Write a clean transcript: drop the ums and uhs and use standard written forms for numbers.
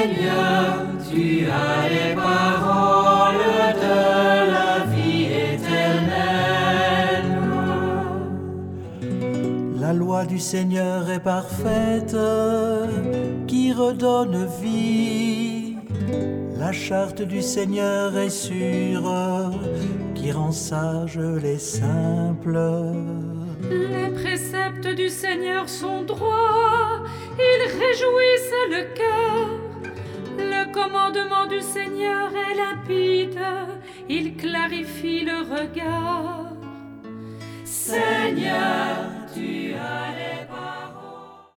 Seigneur, tu as les paroles de la vie éternelle. La loi du Seigneur est parfaite, qui redonne vie. La charte du Seigneur est sûre, qui rend sages les simples. Les préceptes du Seigneur sont droits, ils réjouissent le cœur. Le commandement du Seigneur est limpide, il clarifie le regard. Seigneur, tu as les paroles.